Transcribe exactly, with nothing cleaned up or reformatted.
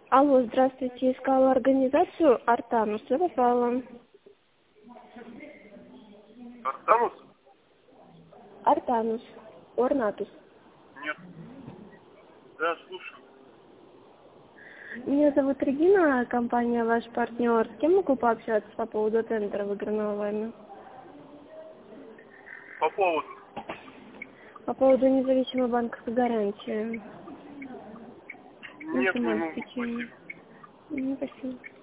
Алло, здравствуйте. Искала организацию Артанус. Я попала. Артанус? Артанус. Орнатус. Нет. Да, слушаю. Меня зовут Регина, компания ваш партнер. С кем могу пообщаться по поводу тендера, выигранного вами? По поводу? По поводу независимой банковской гарантии. Нет, не могу. Спасибо. Спасибо.